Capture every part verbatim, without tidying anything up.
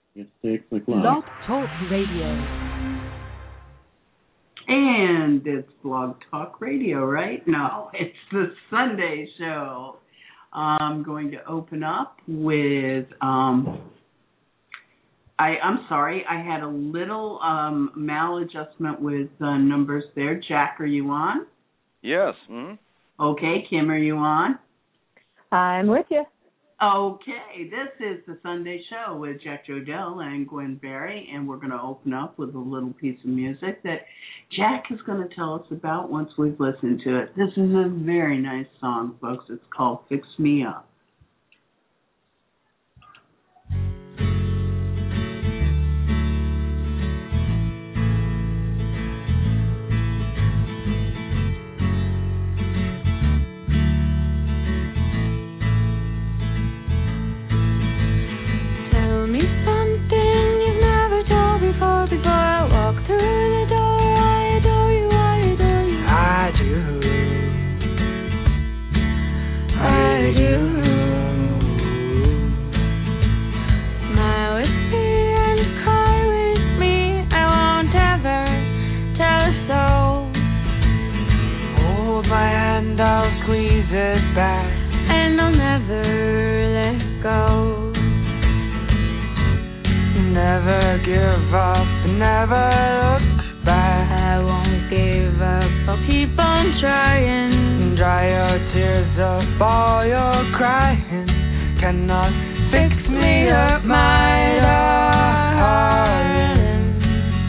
It's six o'clock. Blog Talk Radio. And it's Blog Talk Radio, right? No, it's the Sunday show. I'm going to open up with, um, I, I'm sorry, I had a little um, maladjustment with uh, numbers there. Jack, are you on? Yes. Mm-hmm. Okay, Kim, are you on? I'm with you. Okay, this is the Sunday show with Jack Jodell and Gwen Berry, and we're going to open up with a little piece of music that Jack is going to tell us about once we've listened to it. This is a very nice song, folks. It's called Fix Me Up. Back, and I'll never let go. Never give up, never look back. I won't give up, I'll keep on trying. Dry your tears up, all your crying cannot fix me up, my darling.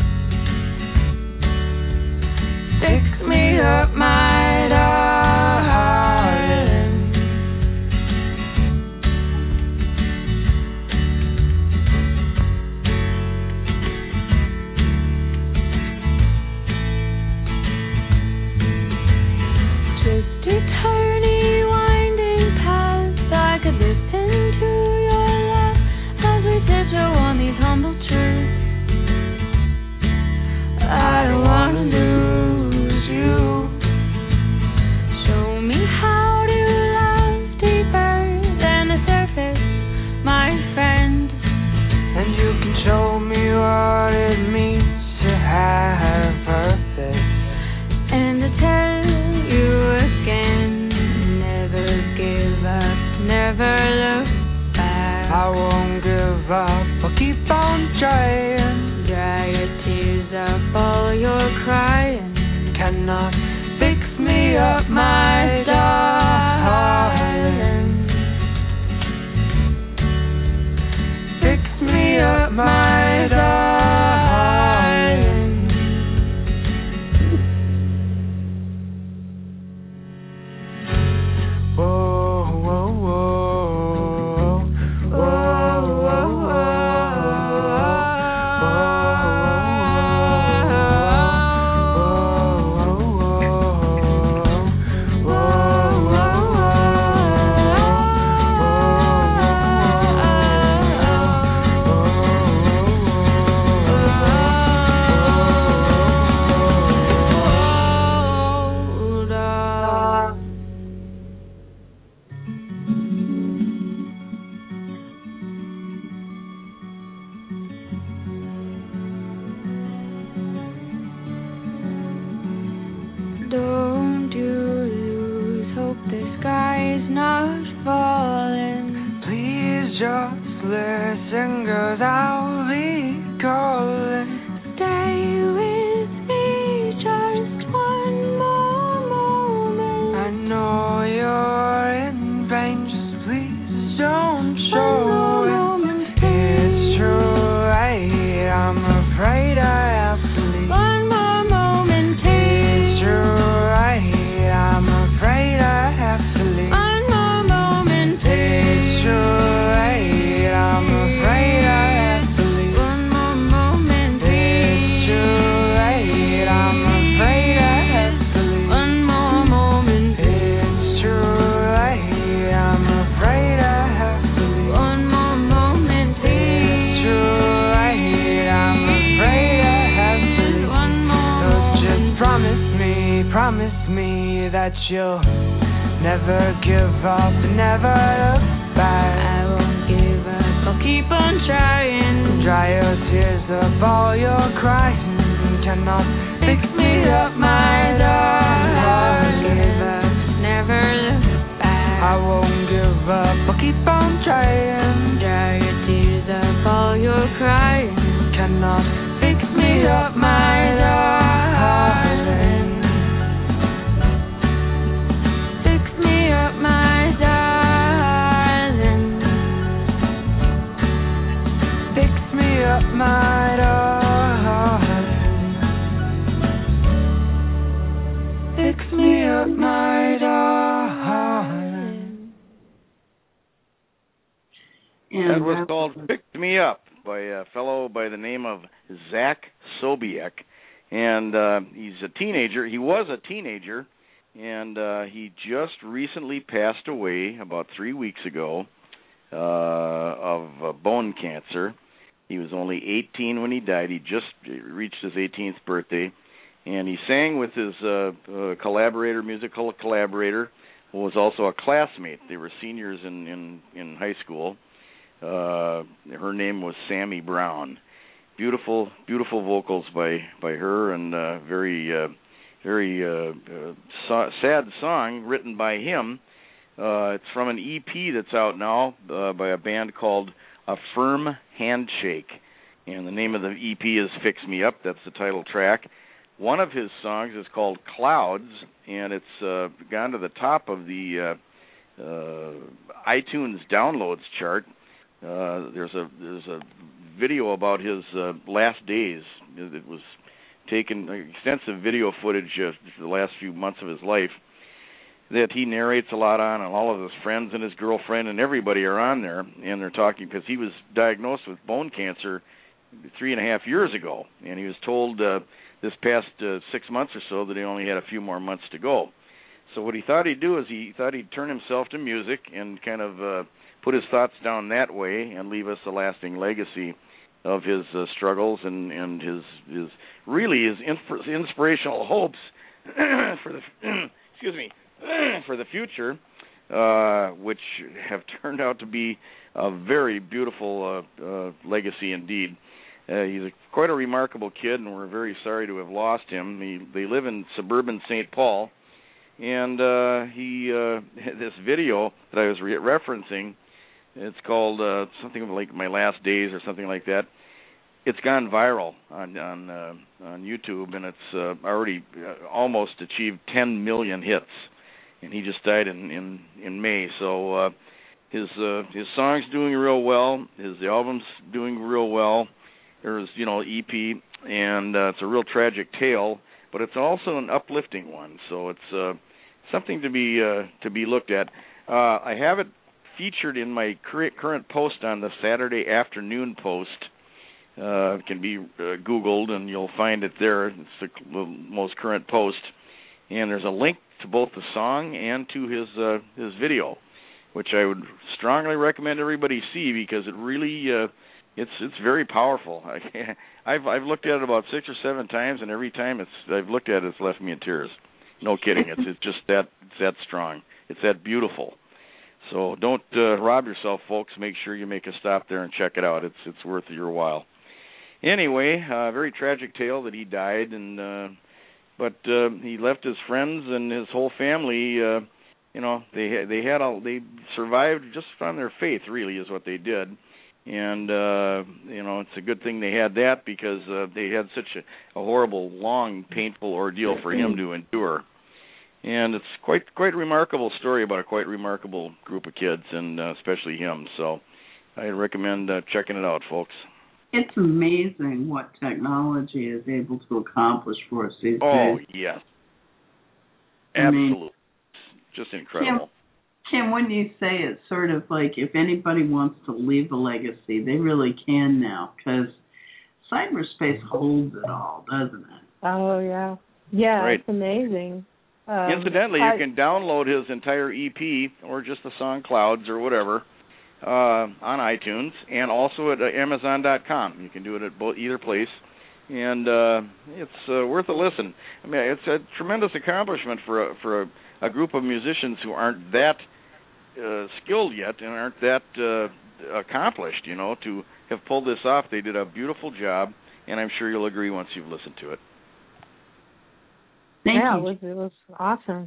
Fix me up, my darling. I don't wanna lose you. Show me how to love deeper than the surface, my friend. And you can show me what it means to have purpose. And to tell you again, never give up, never look back. I won't give up, I'll keep on trying. Dry your tears up, all your crying cannot fix me up, my darling. Fix me up, my darling. Whoa, whoa, whoa, whoa, whoa, whoa. Don't you lose hope, the sky's not falling. Please just listen, 'cause I'll be calling. Stay with me just one more moment. I know you're in pain, just please don't show it. It's true, right? I'm afraid I have to leave. One more moment, it's true, right? I'm afraid I have to leave. One more moment, it's true, right? I'm afraid I have to leave. One more moment, it's true, right? I'm afraid I have to leave. One more moment, it's true, right? I'm afraid I have to leave. One more moment, it's true, right? I'm afraid I have to leave. One more so just promise me, promise me that you'll never give up, never look back. I won't give up, I'll keep on trying. Dry of all your crying cannot fix me up, my darling. Never look back. I won't give up, I'll keep on trying. Dry your tears up, all your crying cannot fix me up, my darling. Fix me up, my darling. Fix me up, my darling. Fix me up, my darling. And that was called Pick Me Up by a fellow by the name of Zach Sobiek. And uh, he's a teenager. He was a teenager, and uh, he just recently passed away about three weeks ago uh, of uh, bone cancer. He was only eighteen when he died. He just reached his eighteenth birthday. And he sang with his uh, uh, collaborator, musical collaborator, who was also a classmate. They were seniors in, in, in high school. Uh, her name was Sammy Brown. Beautiful, beautiful vocals by, by her, and uh, very, uh, very uh, uh, so- sad song written by him. Uh, it's from an E P that's out now uh, by a band called A Firm Handshake, and the name of the E P is Fix Me Up. That's the title track. One of his songs is called Clouds, and it's uh, gone to the top of the uh, uh, iTunes downloads chart. Uh, there's a there's a video about his uh, last days. It was taken extensive video footage of the last few months of his life that he narrates a lot on, and all of his friends and his girlfriend and everybody are on there, and they're talking because he was diagnosed with bone cancer three and a half years ago, and he was told uh, this past uh, six months or so that he only had a few more months to go. So what he thought he'd do is he thought he'd turn himself to music and kind of uh, put his thoughts down that way and leave us a lasting legacy of his uh, struggles and, and his his really his insp- inspirational hopes for the excuse me for the future, uh, which have turned out to be a very beautiful uh, uh, legacy indeed. Uh, he's a, quite a remarkable kid, and we're very sorry to have lost him. He, they live in suburban Saint Paul, and uh, he uh, this video that I was re- referencing, it's called uh, something like My Last Days or something like that. It's gone viral on on, uh, on YouTube, and it's uh, already uh, almost achieved ten million hits. And he just died in in, in May, so uh, his uh, his song's doing real well. His album's doing real well. There's you know E P, and uh, it's a real tragic tale, but it's also an uplifting one. So it's uh, something to be uh, to be looked at. Uh, I have it featured in my current post on the Saturday Afternoon Post. Uh, it can be uh, Googled, and you'll find it there. It's the most current post, and there's a link to both the song and to his uh, his video, which I would strongly recommend everybody see because it really uh, it's it's very powerful. I, I've I've looked at it about six or seven times, and every time it's I've looked at it, it's left me in tears. No kidding, it's it's just that it's that strong, it's that beautiful. So don't uh, rob yourself, folks. Make sure you make a stop there and check it out. It's it's worth your while. Anyway, a uh, very tragic tale that he died, and uh, but uh, he left his friends and his whole family. Uh, you know, they they had all they survived just on their faith. Really, is what they did, and uh, you know, it's a good thing they had that because uh, they had such a, a horrible, long, painful ordeal for him to endure. And it's quite quite a remarkable story about a quite remarkable group of kids, and uh, especially him. So I recommend uh, checking it out, folks. It's amazing what technology is able to accomplish for us these oh, days. Oh, yes. I Absolutely. mean, just incredible. Kim, Kim, when you say it's sort of like if anybody wants to leave a legacy, they really can now, because cyberspace holds it all, doesn't it? Oh, yeah. Yeah, right. It's amazing. Um, Incidentally, I, you can download his entire E P or just the song Clouds or whatever uh, on iTunes and also at uh, Amazon dot com. You can do it at both either place, and uh, it's uh, worth a listen. I mean, it's a tremendous accomplishment for a, for a, a group of musicians who aren't that uh, skilled yet and aren't that uh, accomplished. You know, to have pulled this off, they did a beautiful job. and I'm sure you'll agree once you've listened to it. Thank yeah, you. it was, it was awesome.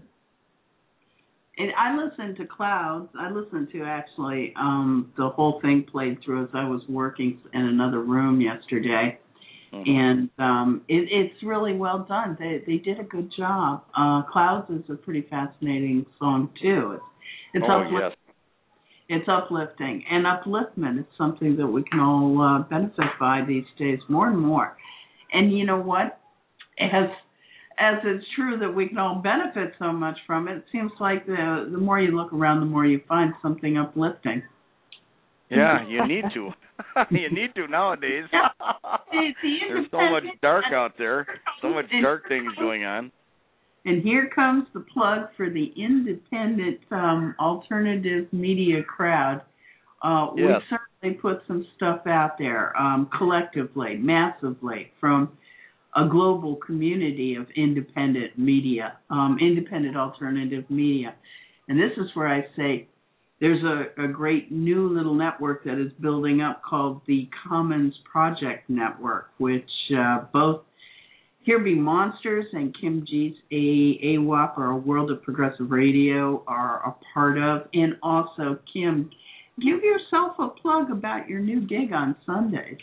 And I listened to Clouds. I listened to actually um, the whole thing played through as I was working in another room yesterday. Mm-hmm. And um, it, it's really well done. They they did a good job. Uh, Clouds is a pretty fascinating song too. It's it's, oh, uplift- yes. it's uplifting, and upliftment is something that we can all uh, benefit by these days more and more. And you know what? As as it's true that we can all benefit so much from it, it seems like the the more you look around, the more you find something uplifting. Yeah, you need to. You need to nowadays. There's so much dark out there, so much dark things going on. And here comes the plug for the independent um, alternative media crowd. Uh, yes. We certainly put some stuff out there um, collectively, massively, from a global community of independent media, um, independent alternative media. And this is where I say, there's a, a great new little network that is building up called the Commons Project Network, which uh, both Here Be Monsters and Kim G's A W A P, or World of Progressive Radio, are a part of. And also, Kim, give yourself a plug about your new gig on Sundays.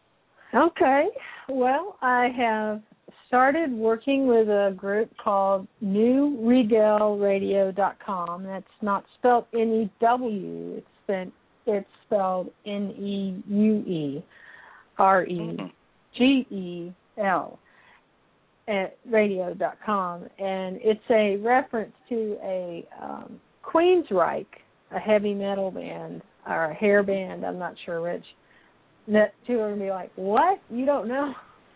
Okay. Well, I have started working with a group called new regal radio dot com. That's not spelled N E W. It's spelled, it's spelled N E U E R E G E L at radio dot com. And it's a reference to a um, Queensryche, a heavy metal band, or a hair band, I'm not sure which. That two are going to be like, what? You don't know?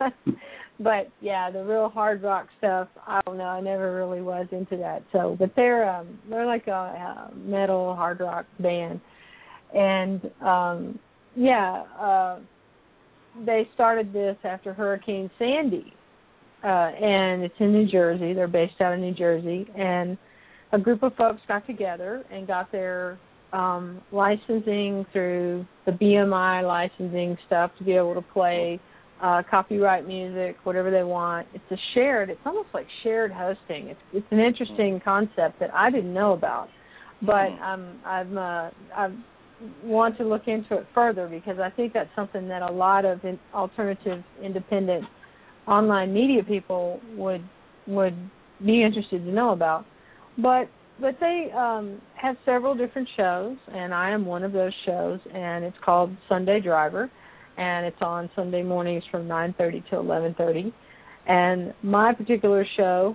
But, yeah, the real hard rock stuff, I don't know. I never really was into that. So, but they're um, they're like a, a metal hard rock band. And, um, yeah, uh, they started this after Hurricane Sandy. Uh, and it's in New Jersey. They're based out of New Jersey. And a group of folks got together and got their um, licensing through the B M I licensing stuff to be able to play uh, copyright music, whatever they want. It's a shared, it's almost like shared hosting. It's it's an interesting concept that I didn't know about. But um, I'm, uh, I want to look into it further because I think that's something that a lot of in alternative, independent online media people would would be interested to know about. But but they um, have several different shows, and I am one of those shows, and it's called Sunday Driver, and it's on Sunday mornings from nine thirty to eleven thirty. And my particular show,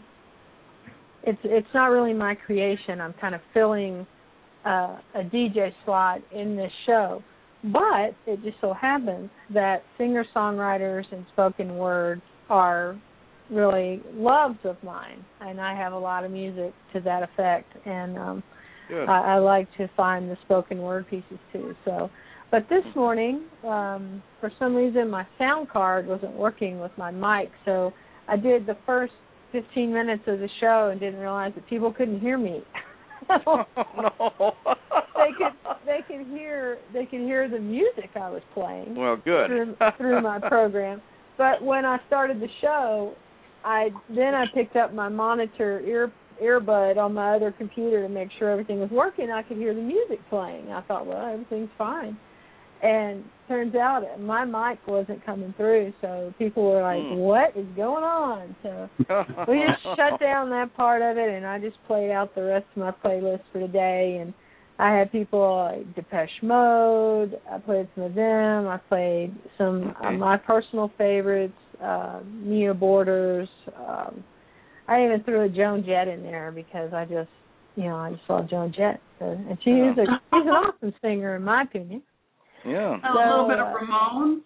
it's it's not really my creation. I'm kind of filling uh, a D J slot in this show. But it just so happens that singer-songwriters and spoken word are really loves of mine, and I have a lot of music to that effect, and um, I, I like to find the spoken word pieces too. So, but this morning, um, for some reason, my sound card wasn't working with my mic, so I did the first fifteen minutes of the show and didn't realize that people couldn't hear me. Oh, no. they could they could hear they could hear the music I was playing. Well, good. through, through my program, but when I started the show, I then I picked up my monitor ear earbud on my other computer to make sure everything was working. I could hear the music playing. I thought, well, everything's fine. And turns out my mic wasn't coming through, so people were like, mm. what is going on? So we just shut down that part of it, and I just played out the rest of my playlist for today. And I had people like Depeche Mode. I played some of them. I played some okay. of my personal favorites, uh, Mia Borders. Um, I even threw a Joan Jett in there because I just, you know, I just love Joan Jett. So, and she is a, she's an awesome singer, in my opinion. Yeah. So, a little bit of Ramones.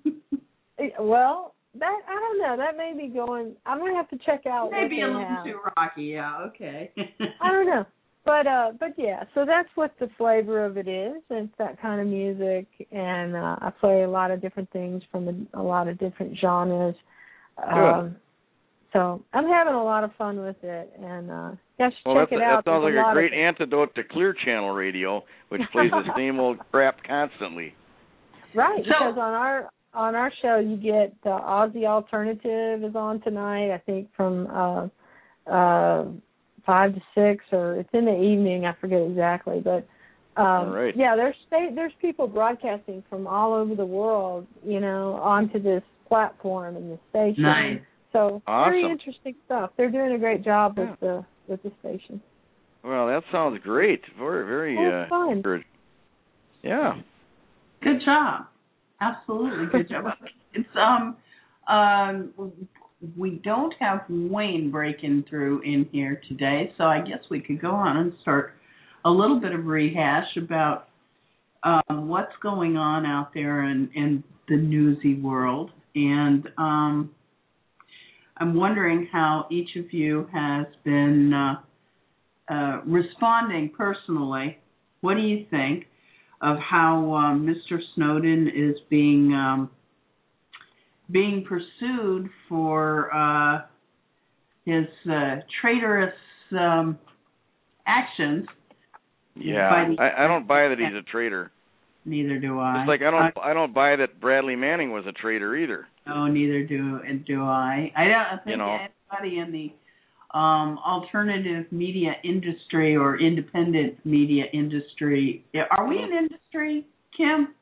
Well, that I don't know. That may be going. I'm gonna have to check out. Maybe what a little have. too rocky. Yeah. Okay. I don't know. But uh, but yeah, so that's what the flavor of it is. It's that kind of music, and uh, I play a lot of different things from a, a lot of different genres. Um, so I'm having a lot of fun with it, and uh, you guys should well, check it a, out. That sounds There's like a, a great antidote to Clear Channel Radio, which plays the same old crap constantly. Right, so, because on our on our show, you get the Aussie Alternative is on tonight, I think from uh, uh, five to six, or it's in the evening, I forget exactly. But, um, right. yeah, there's there's people broadcasting from all over the world, you know, onto this platform and the station. Nice. So Awesome. very interesting stuff. They're doing a great job Yeah. with the with the station. Well, that sounds great. Very, very Oh, uh, fun. good. Yeah. Good job. Absolutely good job. It's um um we don't have Wayne breaking through in here today, so I guess we could go on and start a little bit of rehash about um, what's going on out there in, in the newsy world. And um, I'm wondering how each of you has been uh, uh, responding personally. What do you think of how um, Mister Snowden is being um, being pursued for uh, his uh, traitorous um, actions? Yeah, the, I, I don't buy that he's a traitor. Neither do I. It's like I don't uh, I don't buy that Bradley Manning was a traitor either. No, neither do do I. I don't think You know. anybody in the um, alternative media industry or independent media industry. Are we an industry, Kim?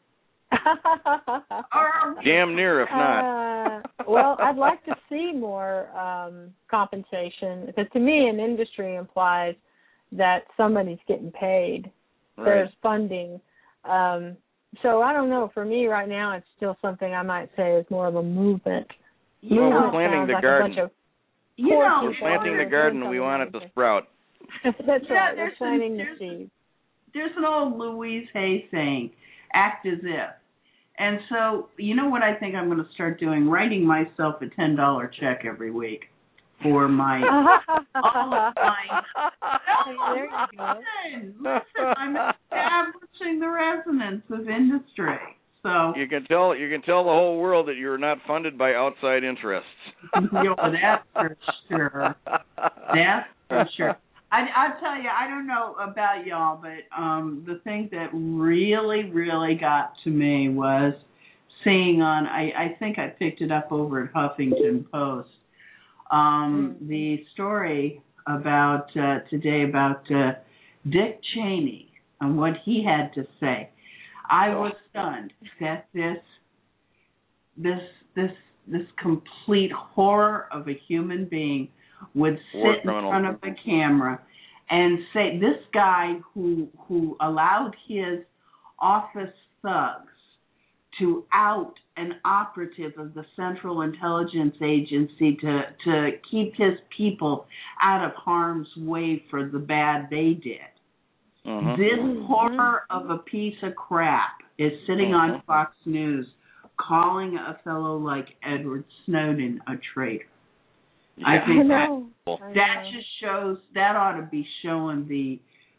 Or, Damn near, if not. Uh, well, I'd like to see more um, compensation, because to me, an industry implies that somebody's getting paid. Right. There's funding. Um, so I don't know. For me, right now, it's still something I might say is more of a movement. you Well, know, we're planting sounds the like garden. A bunch of you poor know, We're people planting the doing garden. We something want it to amazing. sprout. That's Yeah, right. We're there's planting an- the there's- seeds. There's an old Louise Hay saying, act as if. And so, you know what I think I'm going to start doing? Writing myself a ten dollar check every week for my... all of my... No, There you go. listen, listen, I'm establishing the resonance of industry. So, You can tell you can tell the whole world that you're not funded by outside interests. you know, that's for sure. That's for sure. I, I'll tell you, I don't know about y'all, but um, the thing that really, really got to me was seeing on, I, I think I picked it up over at Huffington Post, um, mm. the story about uh, today about uh, Dick Cheney and what he had to say. I was stunned that this, this, this, this complete horror of a human being would War sit criminal. in front of a camera and say, this guy who who allowed his office thugs to out an operative of the Central Intelligence Agency to, to keep his people out of harm's way for the bad they did. Mm-hmm. This horror of a piece of crap is sitting mm-hmm. on Fox News calling a fellow like Edward Snowden a traitor. Yeah. I think I know. that, I that know. just shows, that ought to be showing the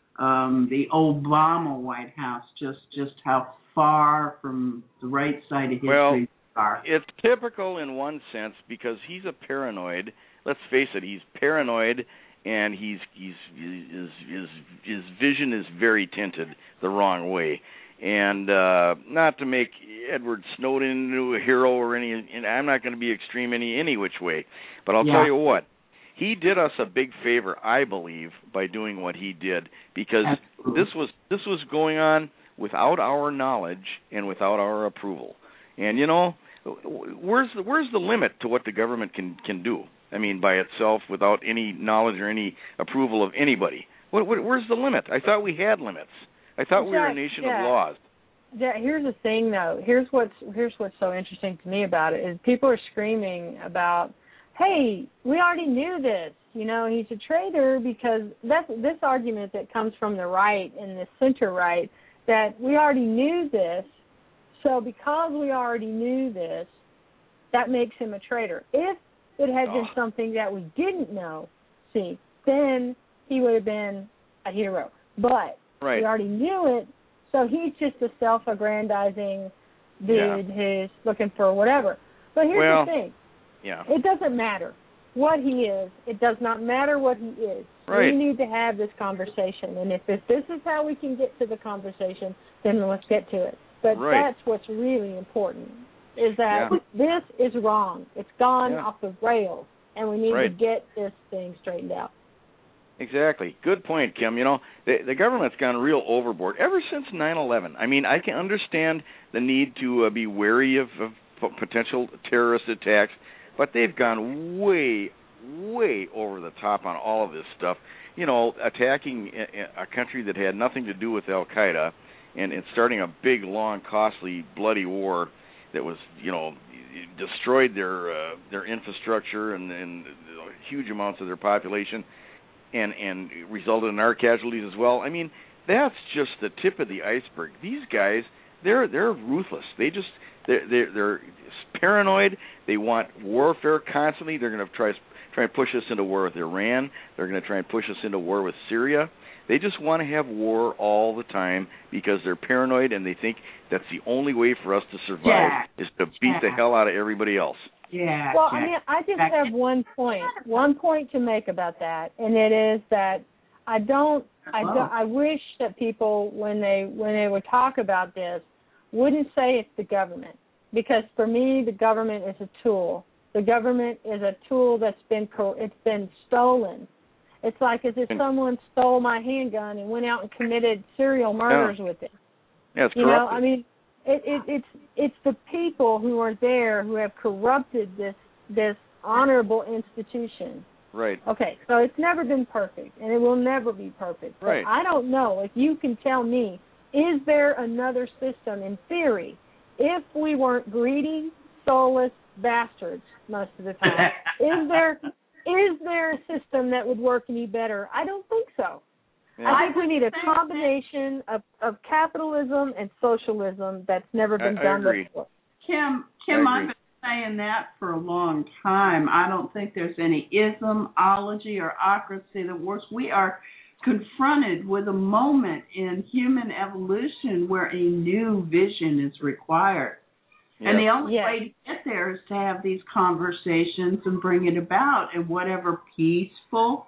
um, the Obama White House just, just how far from the right side of history well, they are. It's typical in one sense because he's a paranoid. Let's face it, he's paranoid, and he's he's his his his vision is very tinted the wrong way. And uh, not to make Edward Snowden into a hero or any, and I'm not going to be extreme any any which way, but I'll Yeah. tell you what, he did us a big favor, I believe, by doing what he did, because Absolutely. this was this was going on without our knowledge and without our approval. And you know, where's the, where's the limit to what the government can can do? I mean, by itself, without any knowledge or any approval of anybody. What, what, where's the limit? I thought we had limits. I thought we were a nation yeah. of laws. Yeah, here's the thing, though. Here's what's here's what's so interesting to me about it is people are screaming about, hey, we already knew this. You know, he's a traitor because that's this argument that comes from the right and the center right that we already knew this. So because we already knew this, that makes him a traitor. If it had oh. been something that we didn't know, see, then he would have been a hero. But right. we already knew it, so he's just a self-aggrandizing dude Yeah. who's looking for whatever. But here's well, the thing. Yeah. It doesn't matter what he is. It does not matter what he is. Right. We need to have this conversation. And if, if this is how we can get to the conversation, then let's get to it. But Right. that's what's really important. is that yeah. this is wrong. It's gone yeah. off the rails, and we need right. to get this thing straightened out. Exactly. Good point, Kim. You know, the, the government's gone real overboard ever since nine eleven. I mean, I can understand the need to uh, be wary of, of potential terrorist attacks, but they've gone way, way over the top on all of this stuff. You know, attacking a, a country that had nothing to do with Al-Qaeda and, and starting a big, long, costly, bloody war that was, you know, destroyed their uh, their infrastructure and, and huge amounts of their population. And, and resulted in our casualties as well. I mean, that's just the tip of the iceberg. These guys, they're they're ruthless. They just they're they're, they're paranoid. They want warfare constantly. They're going to try try and push us into war with Iran. They're going to try and push us into war with Syria. They just want to have war all the time because they're paranoid and they think that's the only way for us to survive yeah. is to beat yeah. the hell out of everybody else. Yeah. Well, Jack. I mean, I just have one point, one point to make about that, and it is that I don't, I don't, I wish that people, when they when they would talk about this, wouldn't say it's the government, because for me, the government is a tool. The government is a tool that's been it's been stolen. It's like as if someone stole my handgun and went out and committed serial murders yeah. with it. Yeah, it's you corrupted. know, I mean. It, it, it's it's the people who are there who have corrupted this this honorable institution. Right. Okay, so it's never been perfect, and it will never be perfect. Right. But I don't know if you can tell me, is there another system in theory, if we weren't greedy, soulless bastards most of the time, is there is there a system that would work any better? I don't think so. Yeah. I think we need a combination of, of capitalism and socialism that's never been I, done I agree. before. Kim, Kim, I've been saying that for a long time. I don't think there's any ismology or ocracy that works. We are confronted with a moment in human evolution where a new vision is required. Yes. And the only yes. way to get there is to have these conversations and bring it about in whatever peaceful,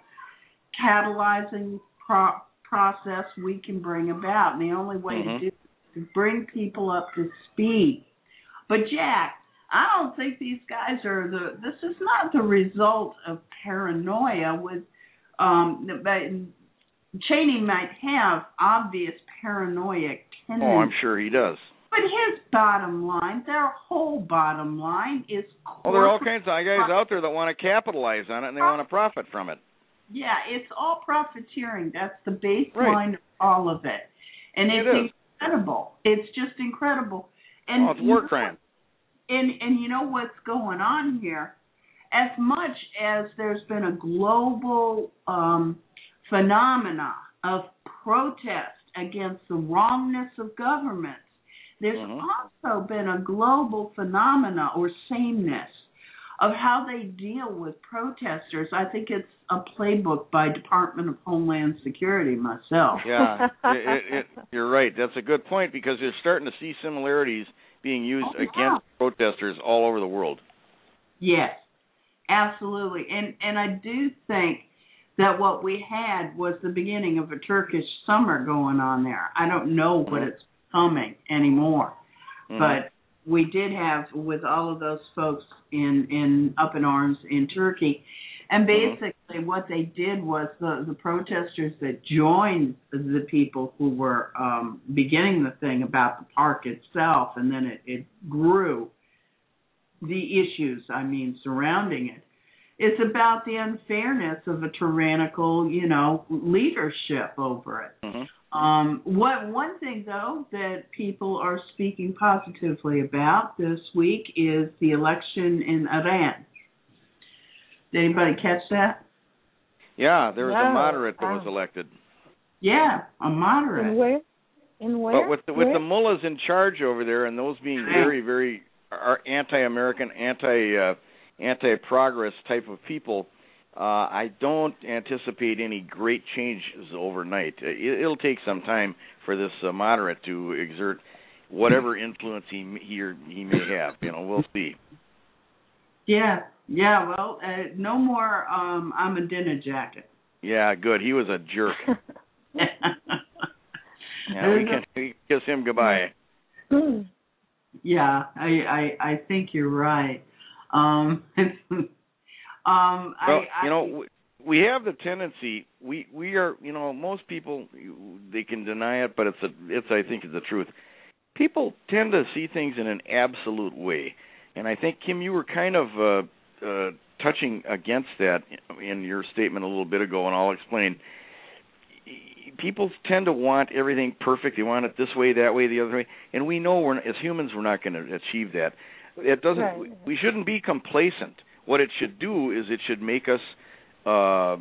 catalyzing Pro- process we can bring about. And the only way mm-hmm. to do it is to bring people up to speed. But Jack, I don't think these guys are the. This is not the result of paranoia. With um, Cheney might have obvious paranoiac tendencies. Oh, I'm sure he does. But his bottom line, their whole bottom line is. Well, there are all kinds of guys out there that want to capitalize on it and they want to profit from it. Yeah, it's all profiteering. That's the baseline right. of all of it. And it's it incredible. It's just incredible. And oh, it's war crime. And, and you know what's going on here? As much as there's been a global um, phenomena of protest against the wrongness of governments, there's mm-hmm. also been a global phenomena or sameness of how they deal with protesters. I think it's a playbook by Department of Homeland Security myself. Yeah, it, it, it, you're right. That's a good point because you're starting to see similarities being used oh, yeah. against protesters all over the world. Yes, absolutely. And and I do think that what we had was the beginning of a Turkish summer going on there. I don't know what mm-hmm. it's coming anymore, mm-hmm. but we did have with all of those folks in, in up in arms in Turkey. And basically mm-hmm. what they did was the, the protesters that joined the people who were um, beginning the thing about the park itself, and then it, it grew, the issues, I mean, surrounding it. It's about the unfairness of a tyrannical, you know, leadership over it. Mm-hmm. Um, what one thing, though, that people are speaking positively about this week is the election in Iran. Did anybody catch that? Yeah, there was no. a moderate that oh. was elected. Yeah, a moderate. In where? In where? But with the, with where? the mullahs in charge over there, and those being very, very anti-American, anti, uh, anti-progress type of people, Uh, I don't anticipate any great changes overnight. It, it'll take some time for this uh, moderate to exert whatever influence he he, or he may have. You know, we'll see. Yeah, yeah. Well, uh, no more. Um, I'm a dinner jacket. Yeah, good. He was a jerk. yeah, we can, we can kiss him goodbye. Yeah, I, I I think you're right. Um, um, Well, I, you I know, we have the tendency. We we are, you know, most people they can deny it, but it's a it's I think it's the truth. People tend to see things in an absolute way, and I think Kim, you were kind of uh, uh, touching against that in your statement a little bit ago, and I'll explain. People tend to want everything perfect. They want it this way, that way, the other way, and we know we're as humans we're not going to achieve that. It doesn't. Right. We shouldn't be complacent. What it should do is it should make us uh,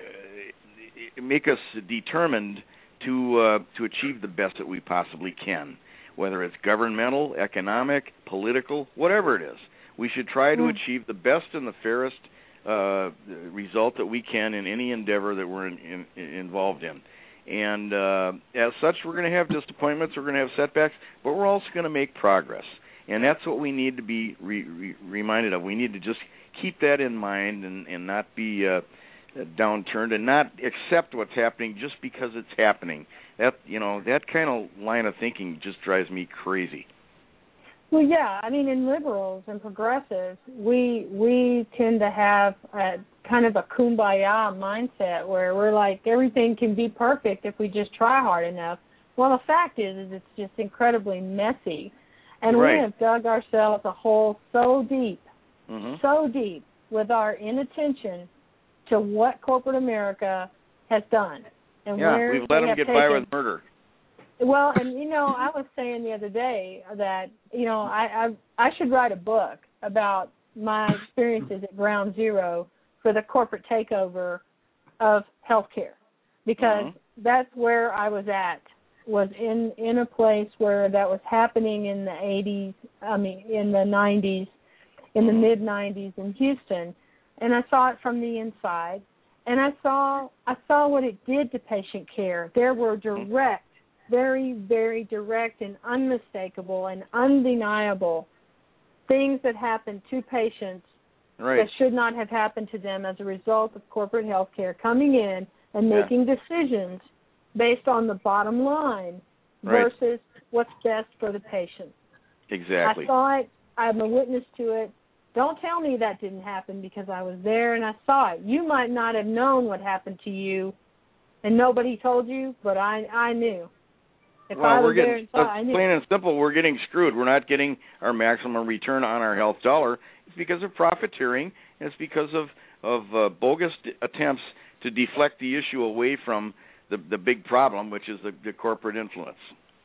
make us determined to uh, to achieve the best that we possibly can, whether it's governmental, economic, political, whatever it is. We should try to Mm. achieve the best and the fairest uh, result that we can in any endeavor that we're in, in, involved in. And uh, as such, we're going to have disappointments, we're going to have setbacks, but we're also going to make progress. And that's what we need to be re- re- reminded of. We need to just keep that in mind and, and not be uh, downturned and not accept what's happening just because it's happening. That you know that kind of line of thinking just drives me crazy. Well, yeah, I mean, in liberals and progressives, we we tend to have a kind of a kumbaya mindset where we're like everything can be perfect if we just try hard enough. Well, the fact is, is it's just incredibly messy, and Right. we have dug ourselves a hole so deep, Mm-hmm. so deep with our inattention to what corporate America has done and Yeah, where we've let they them have get taken. by with murder. Well, and you know, I was saying the other day that you know I I, I should write a book about my experiences at Ground Zero for the corporate takeover of healthcare, because Mm-hmm. that's where I was at, was in in a place where that was happening in the eighties, I mean in the nineties, in the Mm-hmm. mid nineties in Houston, and I saw it from the inside, and I saw I saw what it did to patient care. There were direct very, very direct and unmistakable and undeniable things that happened to patients Right. that should not have happened to them as a result of corporate health care coming in and Yeah. making decisions based on the bottom line Right. versus what's best for the patient. Exactly. I saw it. I'm a witness to it. Don't tell me that didn't happen, because I was there and I saw it. You might not have known what happened to you and nobody told you, but I I knew. If well, I we're was there getting and saw it, I knew. plain and simple. We're getting screwed. We're not getting our maximum return on our health dollar. It's because of profiteering. And it's because of of uh, bogus attempts to deflect the issue away from the the big problem, which is the, the corporate influence.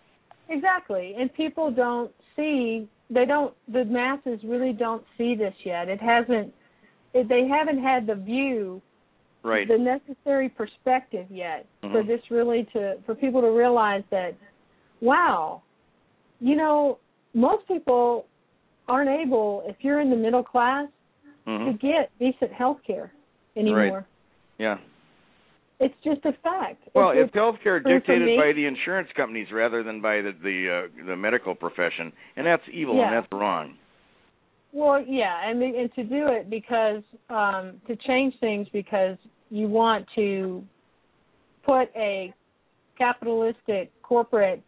Exactly, and people don't see. They don't. The masses really don't see this yet. It hasn't. It, they haven't had the view, Right. the necessary perspective yet Mhm. for this really to for people to realize that, wow, you know, most people aren't able, if you're in the middle class, Mhm. to get decent health care anymore. Right. Yeah. It's just a fact. Well, it's, if healthcare for- for dictated me- by the insurance companies rather than by the the, uh, the medical profession, and that's evil Yeah. and that's wrong. Well, yeah, and and to do it because um, to change things because you want to put a capitalistic corporate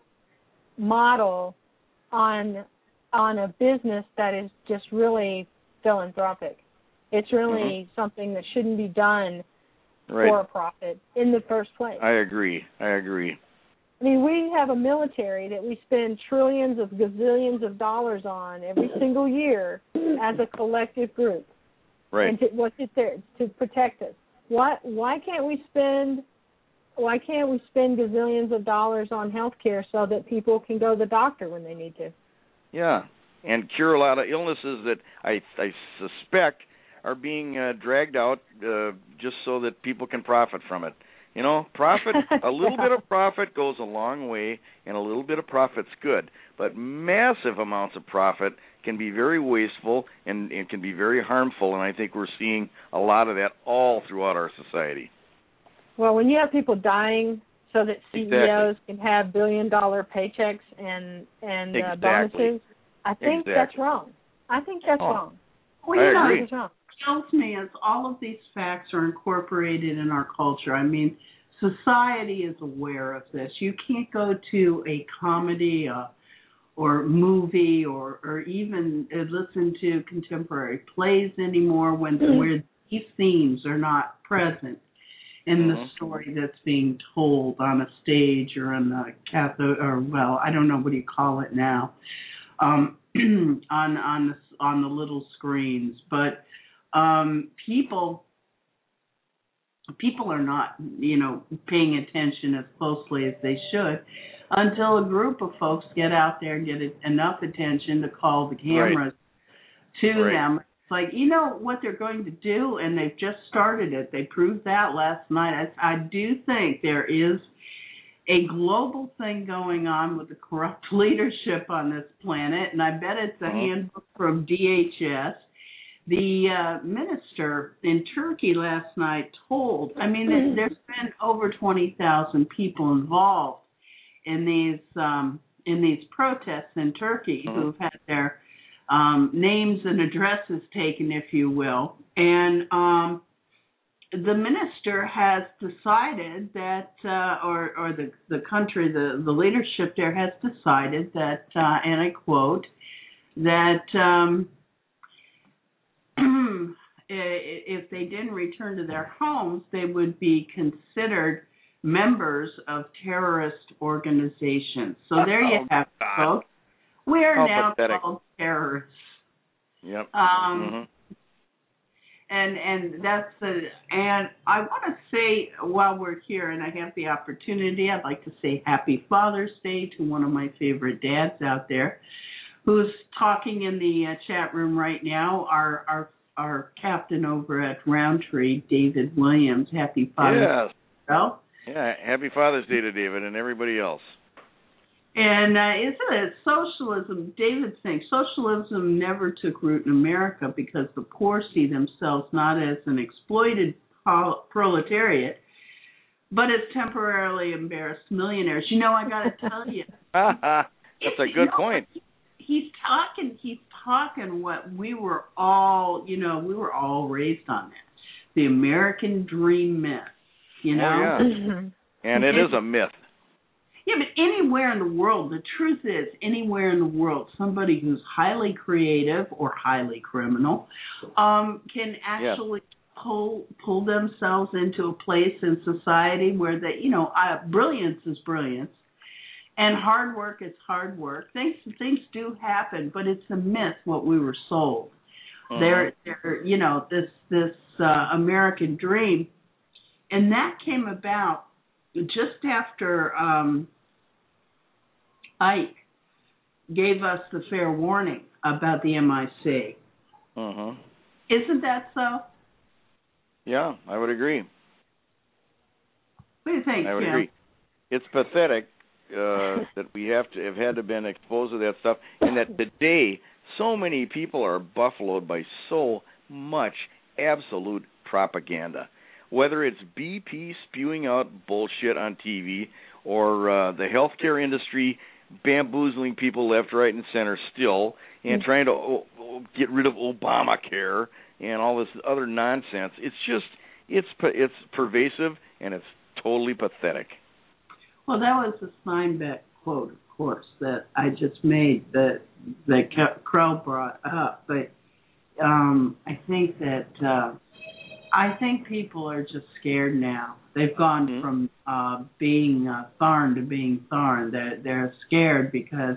model on on a business that is just really philanthropic. It's really Mm-hmm. something that shouldn't be done Right. for a profit in the first place. I agree. I agree. I mean, we have a military that we spend trillions of gazillions of dollars on every single year as a collective group. Right. And to, what's it there to protect us? Why why can't we spend why can't we spend gazillions of dollars on health care so that people can go to the doctor when they need to? Yeah, and cure a lot of illnesses that I I suspect are being uh, dragged out uh, just so that people can profit from it. You know, profit, a little Yeah. bit of profit goes a long way, and a little bit of profit's good. But massive amounts of profit can be very wasteful and, and can be very harmful, and I think we're seeing a lot of that all throughout our society. Well, when you have people dying so that C E Os Exactly. can have billion-dollar paychecks and and uh, Exactly. bonuses, I think Exactly. that's wrong. I think that's Oh, wrong. Well, I you know, agree. It's wrong. tells me is all of these facts are incorporated in our culture. I mean, society is aware of this. You can't go to a comedy, a or movie or or even listen to contemporary plays anymore when mm-hmm. where these themes are not present in mm-hmm. the story that's being told on a stage or on the cathode or well I don't know what do you call it now um, on on the, on the little screens, but um, people people are not you know paying attention as closely as they should. Until a group of folks get out there and get enough attention to call the cameras right. to right. them. It's like, you know what they're going to do, and they've just started it. They proved that last night. I, I do think there is a global thing going on with the corrupt leadership on this planet, and I bet it's a mm-hmm. handbook from D H S. The uh, minister in Turkey last night told, I mean, mm-hmm. there's been over twenty thousand people involved in these um, in these protests in Turkey mm-hmm. who've had their um, names and addresses taken, if you will. And um, the minister has decided that, uh, or, or the, the country, the, the leadership there has decided that, uh, and I quote, that um, if they didn't return to their homes, they would be considered members of terrorist organizations. So there you oh, have it, folks. We are How now pathetic. called terrorists. Yep. Um, mm-hmm. And and that's the and I want to say while we're here and I have the opportunity, I'd like to say Happy Father's Day to one of my favorite dads out there, who's talking in the uh, chat room right now. Our our our captain over at Roundtree, David Williams. Happy Father's yes. Day. Well, Yeah, happy Father's Day to David and everybody else. And uh, isn't it socialism? David's saying socialism never took root in America because the poor see themselves not as an exploited proletariat, but as temporarily embarrassed millionaires. You know, I got to tell you, that's a good you know, point. He's talking. He's talking what we were all. You know, we were all raised on that, the American dream myth. You know, oh, yeah. and it is a myth. Yeah, but anywhere in the world, the truth is, anywhere in the world, somebody who's highly creative or highly criminal um, can actually yeah. pull pull themselves into a place in society where they, you know, uh, brilliance is brilliance, and hard work is hard work. Things things do happen, but it's a myth what we were sold. Uh-huh. There, there, you know, this this uh, American dream, and that came about just after um, Ike gave us the fair warning about the M I C. Uh-huh. Isn't that so? Yeah, I would agree. What do you think, I would Jim? agree. It's pathetic uh, that we have to have had to been exposed to that stuff, and that today so many people are buffaloed by so much absolute propaganda. Whether it's B P spewing out bullshit on T V or uh, the healthcare industry bamboozling people left, right, and center still and mm-hmm. trying to oh, oh, get rid of Obamacare and all this other nonsense, it's just, it's it's pervasive and it's totally pathetic. Well, that was the Steinbeck quote, of course, that I just made that, that Crow brought up. But um, I think that... Uh, I think people are just scared now. They've gone mm-hmm. from uh, being uh, Tharn to being Tharn. They're, they're scared because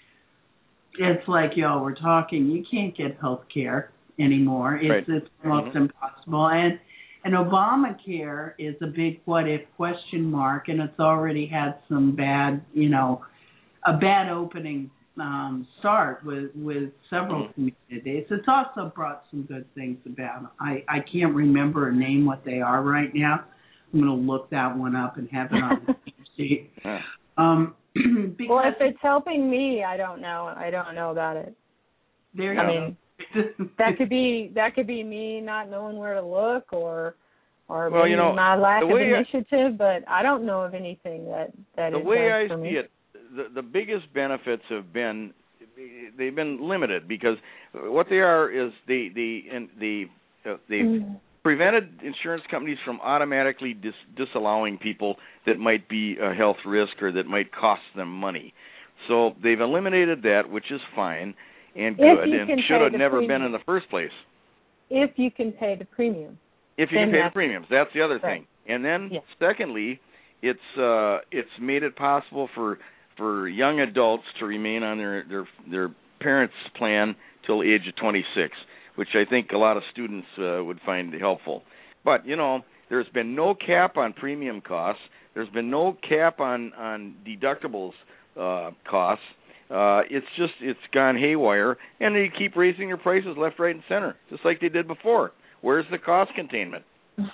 it's like, y'all were talking, you can't get health care anymore. It's, right. it's almost mm-hmm. impossible. And, and Obamacare is a big what-if question mark, and it's already had some bad, you know, a bad opening Um, start with, with several communities. It's also brought some good things about. I, I can't remember or name what they are right now. I'm going to look that one up and have it on the sheet. Um, well, if it's helping me, I don't know. I don't know about it. There you I go. mean, that could be that could be me not knowing where to look, or or well, maybe you know, my lack of initiative. I, but I don't know of anything that that the it way does I for see me. it. The, the biggest benefits have been they've been limited because what they are is the the and the uh, they've mm. prevented insurance companies from automatically dis, disallowing people that might be a health risk or that might cost them money. So they've eliminated that, which is fine and If good, you and can should pay have the never premium. been in the first place. If you can pay the premium. If you Then can pay the that's- premiums, that's the other right. thing. And then, Yes. secondly, it's uh, it's made it possible for for young adults to remain on their their their parents' plan till the age of twenty-six, which I think a lot of students uh, would find helpful. But you know, there's been no cap on premium costs. There's been no cap on on deductibles uh, costs. Uh, it's just it's gone haywire, and they keep raising your prices left, right, and center, just like they did before. Where's the cost containment?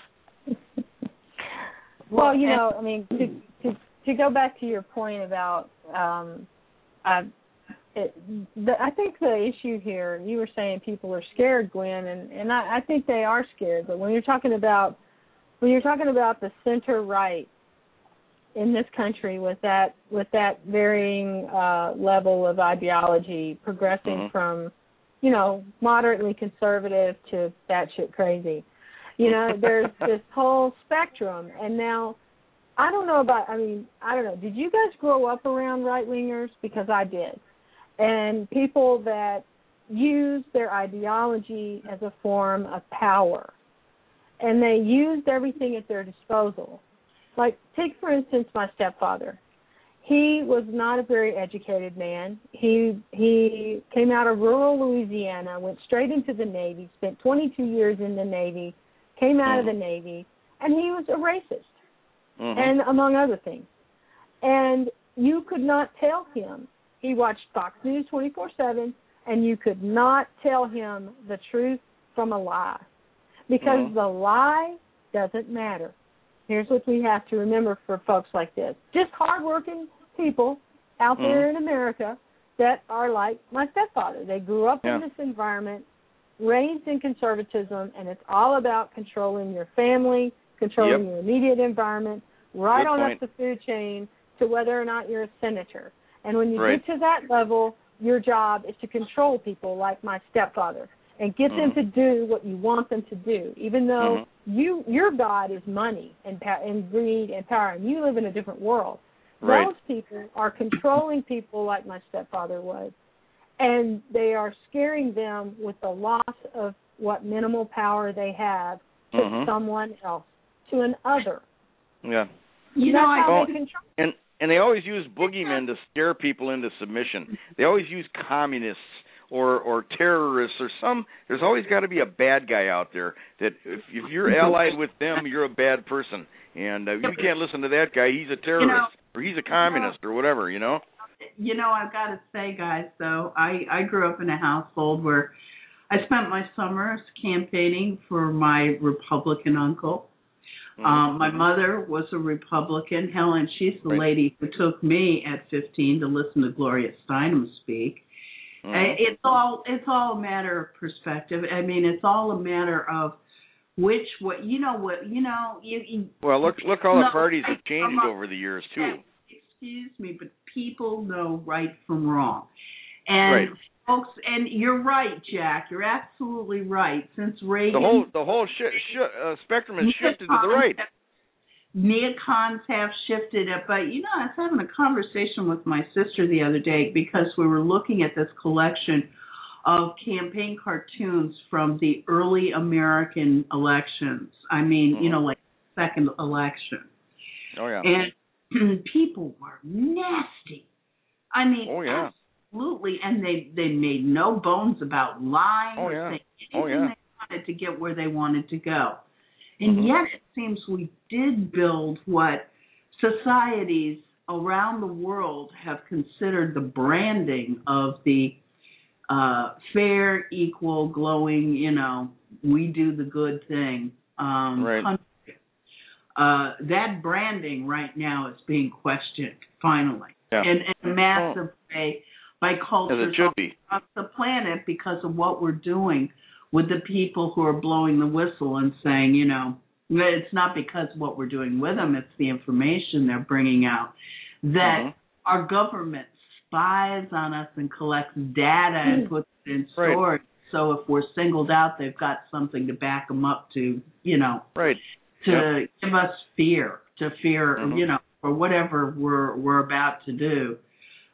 Well, you know, I mean, to to, to go back to your point about, um, uh, it, the, I think the issue here, you were saying people are scared, Gwen, and, and I, I think they are scared. But when you're talking about when you're talking about the center right in this country with that with that varying uh, level of ideology, progressing Mm-hmm. from, you know, moderately conservative to batshit crazy. You know, there's this whole spectrum. And now, I don't know about, I mean, I don't know. Did you guys grow up around right-wingers? Because I did. And people that use their ideology as a form of power. And they used everything at their disposal. Like, take, for instance, my stepfather. He was not a very educated man. He he came out of rural Louisiana, went straight into the Navy, spent twenty-two years in the Navy, came out mm-hmm. of the Navy, and he was a racist, mm-hmm. and among other things. And you could not tell him. He watched Fox News twenty-four seven, and you could not tell him the truth from a lie, because mm-hmm. the lie doesn't matter. Here's what we have to remember for folks like this. Just hardworking people out mm-hmm. there in America that are like my stepfather. They grew up yeah. in this environment, raised in conservatism, and it's all about controlling your family, controlling yep. your immediate environment, right Good on point. up the food chain to whether or not you're a senator. And when you right. get to that level, your job is to control people like my stepfather and get mm-hmm. them to do what you want them to do, even though mm-hmm. you your God is money and, and greed and power, and you live in a different world. Right. Those people are controlling people like my stepfather was, and they are scaring them with the loss of what minimal power they have to mm-hmm. someone else, to an other. Yeah. You know, how oh, they control. And, and they always use boogeymen to scare people into submission. They always use communists or or terrorists or some. There's always got to be a bad guy out there that if, if you're allied with them, you're a bad person. And uh, you can't listen to that guy. He's a terrorist, you know, or he's a communist, or whatever, you know? You know, I've got to say, guys, though, I, I grew up in a household where I spent my summers campaigning for my Republican uncle. Mm-hmm. Um, my mother was a Republican. Helen, she's the right. lady who took me at fifteen to listen to Gloria Steinem speak. Mm-hmm. It's all it's all a matter of perspective. I mean, it's all a matter of which what you know what you know. You, you, well, look look how no, the parties have changed not, over the years too. Excuse me, but people know right from wrong, and right. folks, and you're right, Jack. You're absolutely right. Since Reagan, the whole the whole sh- sh- uh, spectrum has shifted to the right. Neocons have shifted it, but you know, I was having a conversation with my sister the other day because we were looking at this collection of campaign cartoons from the early American elections. I mean, mm-hmm. you know, like second election. Oh yeah. And people were nasty. I mean, oh yeah, absolutely, and they they made no bones about lying oh, or yeah. saying oh, anything yeah. they wanted to get where they wanted to go. And mm-hmm. yet it seems we did build what societies around the world have considered the branding of the uh, fair, equal, glowing, you know, we do the good thing um, right. country. Uh, that branding right now is being questioned, finally, yeah. in, in a massive way by cultures across the planet because of what we're doing with the people who are blowing the whistle and saying, you know, it's not because of what we're doing with them, it's the information they're bringing out, that mm-hmm. our government spies on us and collects data and puts it in storage. Right. So if we're singled out, they've got something to back them up to, you know, right. to yep. give us fear, to fear, mm-hmm. you know, for whatever we're we're about to do.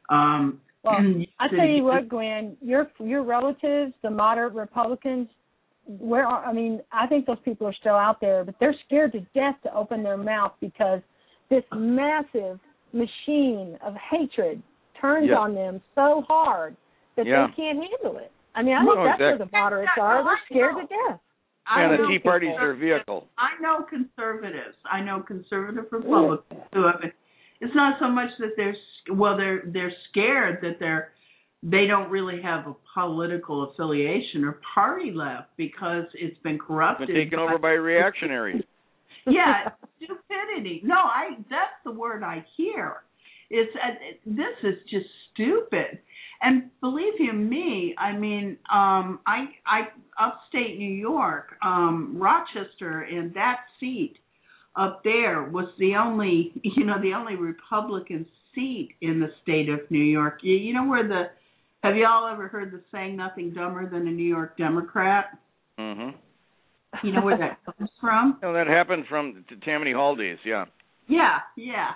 Um, well, I tell you what, Gwen, your your relatives, the moderate Republicans, where are, I mean, I think those people are still out there, but they're scared to death to open their mouth because this massive machine of hatred turns yeah. on them so hard that yeah. they can't handle it. I mean, I no, think that's exactly. where the moderates are. They're scared to death. And the Tea Party's their vehicle. I know conservatives. I know conservative Republicans who have it. It's not so much that they're well, they're they're scared that they're they don't really have a political affiliation or party left because it's been corrupted. Been taken over by reactionaries. Yeah, stupidity. No, I that's the word I hear. It's uh, this is just stupid. And believe you me, I mean, um, I, I, upstate New York, um, Rochester, and that seat up there was the only, you know, the only Republican seat in the state of New York. You, you know where the, have you all ever heard the saying, nothing dumber than a New York Democrat? Mm-hmm. You know where that comes from? No, that happened from the Tammany Hall days, yeah. Yeah, yeah,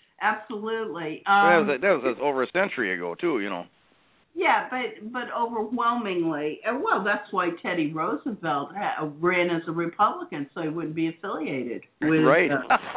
absolutely. that, Um, was, that was over a century ago, too, you know. Yeah, but but overwhelmingly, and well, that's why Teddy Roosevelt ha- ran as a Republican, so he wouldn't be affiliated with. Right.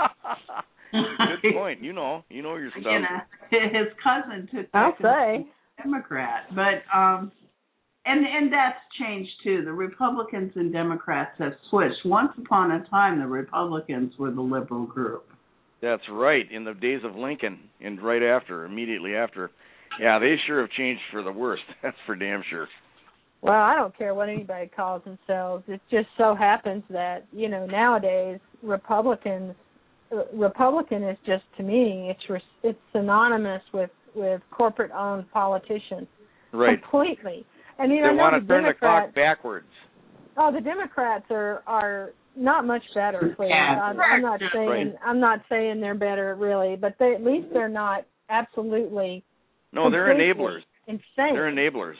Uh, Good point. You know, you know your stuff. You know, his cousin took. I'll say Democrat, but um, and and that's changed too. The Republicans and Democrats have switched. Once upon a time, the Republicans were the liberal group. That's right. In the days of Lincoln, and right after, immediately after. Yeah, they sure have changed for the worst. That's for damn sure. Well, I don't care what anybody calls themselves. It just so happens that, you know, nowadays Republicans, uh, Republican is just, to me, it's re- it's synonymous with, with corporate-owned politicians. Right. Completely. I mean, they I know want the to turn Democrats, the clock backwards. Oh, the Democrats are, are not much better, please. Yeah. I'm, I'm not saying right. I'm not saying they're better, really, but they, at least they're not absolutely. No, they're enablers. Insane. They're enablers.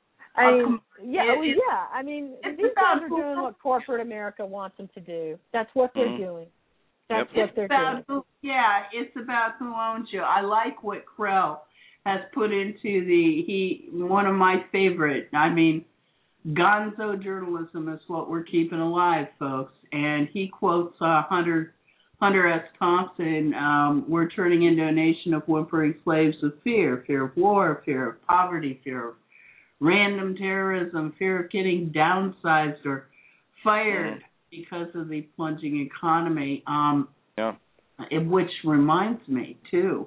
I mean, Um, yeah, it, well, yeah. I mean, these guys are doing what corporate America wants them to do. That's what they're mm-hmm. doing. That's yep. what it's they're about doing. Who, yeah, it's about who owns you. I like what Krell has put into the he one of my favorite. I mean, gonzo journalism is what we're keeping alive, folks. And he quotes uh, Hunter. Hunter S. Thompson, um, we're turning into a nation of whimpering slaves of fear, fear of war, fear of poverty, fear of random terrorism, fear of getting downsized or fired mm-hmm. because of the plunging economy. Um, yeah. Which reminds me, too,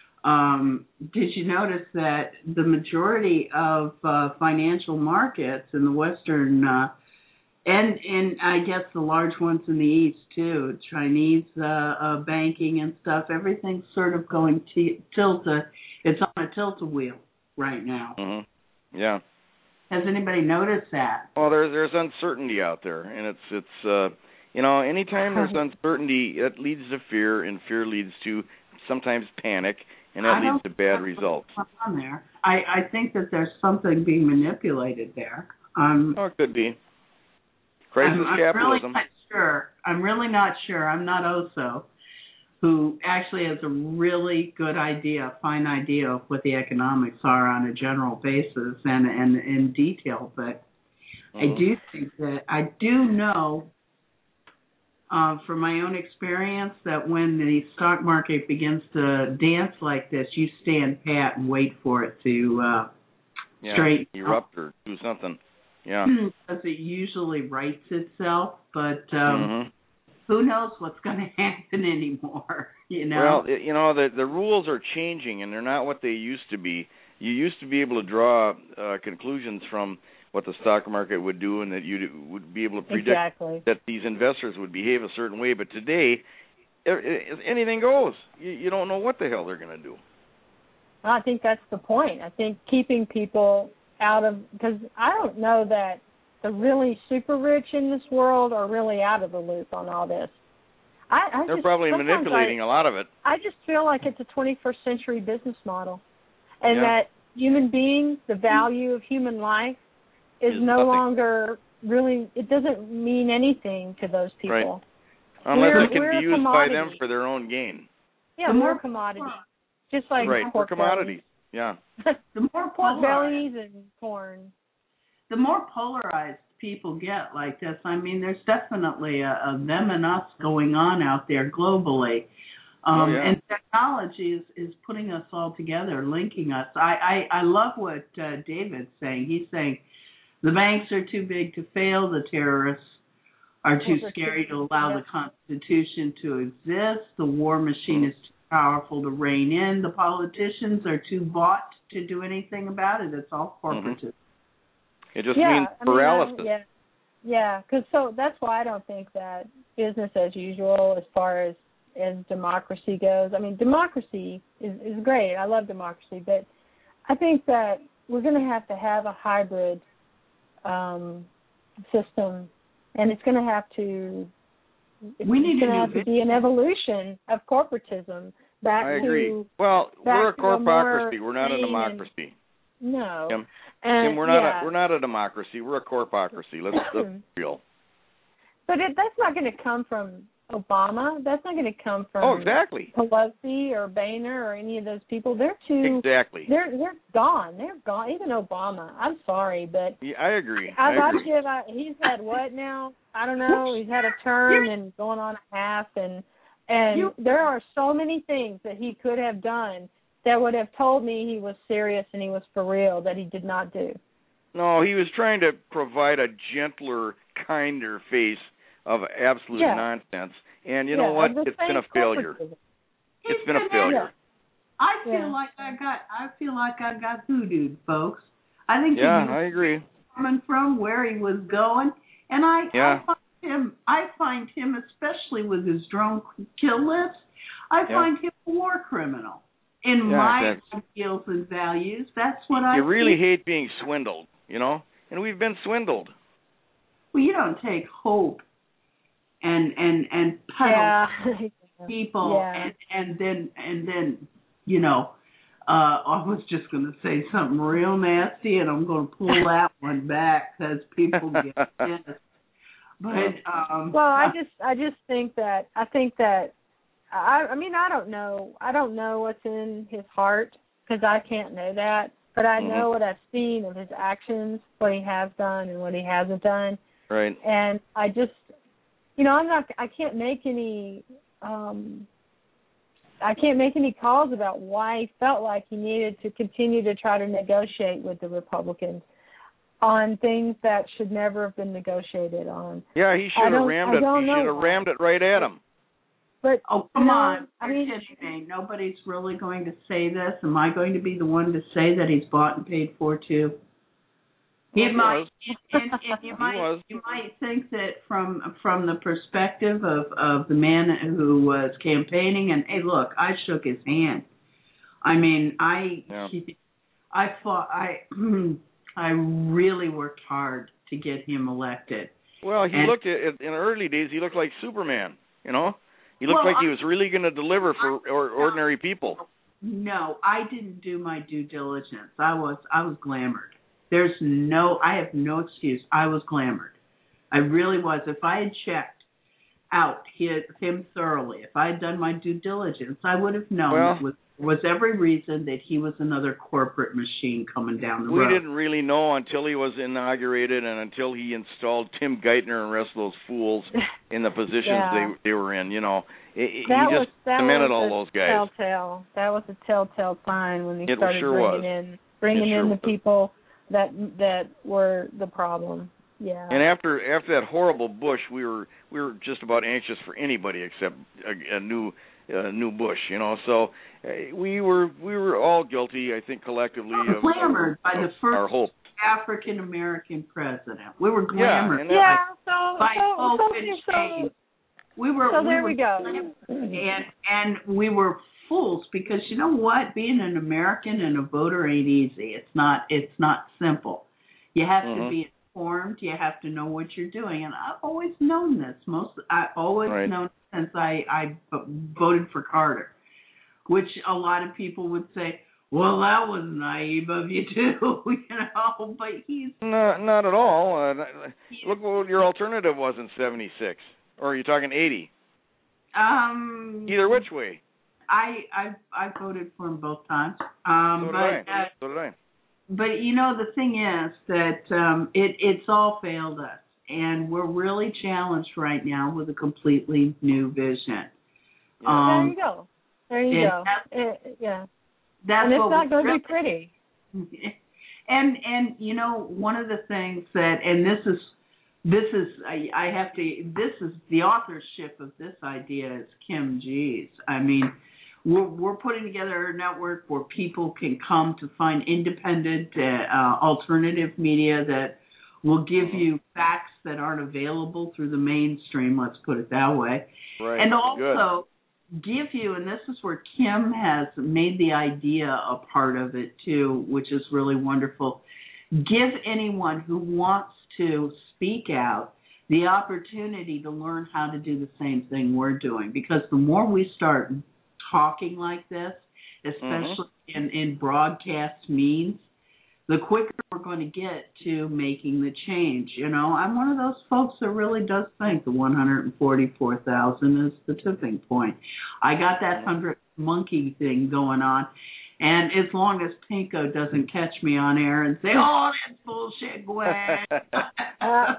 um, did you notice that the majority of uh, financial markets in the Western uh And and I guess the large ones in the East, too, Chinese uh, uh, banking and stuff, everything's sort of going t- tilt a, it's on a tilt-a-wheel right now. Mm-hmm. Yeah. Has anybody noticed that? Well, there's there's uncertainty out there, and it's, it's uh, you know, anytime there's uncertainty, it leads to fear, and fear leads to sometimes panic, and that leads to bad results. On there. I, I think that there's something being manipulated there. Um, oh, it could be. Crisis I'm, I'm capitalism. really not sure. I'm really not sure. I'm not Oso, who actually has a really good idea, fine idea of what the economics are on a general basis and and in detail. But mm-hmm. I do think that I do know uh, from my own experience that when the stock market begins to dance like this, you stand pat and wait for it to uh, yeah, straighten erupt up. or do something. Yeah, because it usually rights itself, but um, mm-hmm. who knows what's going to happen anymore? You know. Well, you know the the rules are changing, and they're not what they used to be. You used to be able to draw uh, conclusions from what the stock market would do, and that you would be able to predict exactly. that these investors would behave a certain way. But today, anything goes. You, you don't know what the hell they're going to do. Well, I think that's the point. I think keeping people out of, because I don't know that the really super rich in this world are really out of the loop on all this. I, I They're just, probably manipulating I, a lot of it. I just feel like it's a twenty-first century business model, and yeah. that human beings, the value of human life, is It's no nothing. longer really. It doesn't mean anything to those people. Right. Unless we're, it can be used by them for their own gain. Yeah, more commodity, just like right for pork commodities. bellies. Yeah. The more pork polarized, bellies and corn. the more polarized people get like this. I mean, there's definitely a, a them and us going on out there globally. Um, oh, yeah. And technology is, is putting us all together, linking us. I, I, I love what uh, David's saying. He's saying the banks are too big to fail. The terrorists are too scary to allow the Constitution to exist. The war machine is too powerful to rein in. The politicians are too bought to do anything about it. It's all corporatism. Mm-hmm. It just yeah, means paralysis. I mean, I, yeah, because yeah, so that's why I don't think that business as usual as far as, as democracy goes. I mean, democracy is, is great. I love democracy, but I think that we're going to have to have a hybrid um, system. And it's going to have to. It's we need going to to have to be an evolution of corporatism back I agree. to. Well, we're a corpocracy. A we're not a democracy. And, no. Kim, and, Kim, we're not. Yeah. A, we're not a democracy. We're a corpocracy. Let's be real. But it, that's not going to come from Obama. That's not going to come from. Oh, exactly. Pelosi or Boehner or any of those people. They're too. Exactly. They're they're gone. They're gone. Even Obama. I'm sorry, but. Yeah, I agree. I, I agree. give. I, he's had what now? I don't know. He's had a term and going on a half, and and you, there are so many things that he could have done that would have told me he was serious and he was for real that he did not do. No, he was trying to provide a gentler, kinder face of absolute yeah. nonsense. And you yeah, know what? It's been a failure. It's been a failure. I feel yeah. like I got. I feel like I got hoodooed, folks. I think. Yeah, I agree. Coming from where he was going, and I, yeah. I find him. I find him, especially with his drone kill list. I yeah. find him a war criminal in yeah, my exactly. ideals and values. That's what I. You really think. hate being swindled, you know, and we've been swindled. Well, you don't take hope and and and peddle yeah. people yeah. and and then and then you know uh I was just going to say something real nasty and I'm going to pull that one back because people get pissed. But um well, I just I just think that I think that I I mean I don't know I don't know what's in his heart because I can't know that, but I know mm-hmm. what I've seen of his actions, what he has done and what he hasn't done. Right. And I just, you know, I'm not, I can't make any, um, I can't make any calls about why he felt like he needed to continue to try to negotiate with the Republicans on things that should never have been negotiated on. Yeah, he should have rammed it. He should have rammed it right at him. But oh, come no, on. I mean, kidding me. Nobody's really going to say this. Am I going to be the one to say that he's bought and paid for too? He well, might, he and, and you he might, was. you might think that from from the perspective of, of the man who was campaigning. And hey, look, I shook his hand. I mean, I, yeah. he, I fought. I, I really worked hard to get him elected. Well, he and, looked at in the early days. He looked like Superman. You know, he looked well, like he I, was really going to deliver for I, or, ordinary people. No, I didn't do my due diligence. I was I was glamored. There's no, I have no excuse. I was glamored. I really was. If I had checked out his, him thoroughly, if I had done my due diligence, I would have known well, there was, was every reason that he was another corporate machine coming down the we road. We didn't really know until he was inaugurated and until he installed Tim Geithner and the rest of those fools in the positions yeah. they they were in. You know, it, that he was, just that cemented was all those guys. Telltale. That was a telltale sign when he it started sure bringing was. in bringing it in sure the was. people that that were the problem. Yeah. And after after that horrible Bush, we were we were just about anxious for anybody except a, a new uh, new Bush, you know. So uh, we were we were all guilty, I think, collectively of, glamored of, by of the first our hope. African American president. We were Yeah, glamored. and yeah. I, So by so, hope so, and so, shame. We were. so we there were we go. And and we were fools because you know what? Being an American and a voter ain't easy. It's not. It's not simple. You have mm-hmm. to be informed. You have to know what you're doing. And I've always known this. Most I've always right. known since I I voted for Carter, which a lot of people would say, well, that was naive of you too, you know. But he's no, not at all. Uh, look what your alternative was in seventy-six, or are you talking eighty? Um. Either which way. I I I voted for him both times. Um, so did but, I. Uh, so did I. But you know, the thing is that um, it it's all failed us, and we're really challenged right now with a completely new vision. Yeah. Um, there you go. There you and go. That's, It, yeah. that's and it's what not going to really, be pretty. And and you know, one of the things that, and this is this is I, I have to this is the authorship of this idea is Kim G's. I mean, we're we're putting together a network where people can come to find independent uh, alternative media that will give you facts that aren't available through the mainstream. Let's put it that way. Right. And also. Good. Give you, and this is where Kim has made the idea a part of it too, which is really wonderful. Give anyone who wants to speak out the opportunity to learn how to do the same thing we're doing. Because the more we start talking like this, especially mm-hmm. in, in broadcast means, the quicker we're going to get to making the change. You know, I'm one of those folks that really does think the one hundred forty-four thousand is the tipping point. I got that hundred monkey thing going on, and as long as Pinko doesn't catch me on air and say, "Oh, that's bullshit, Gwen," I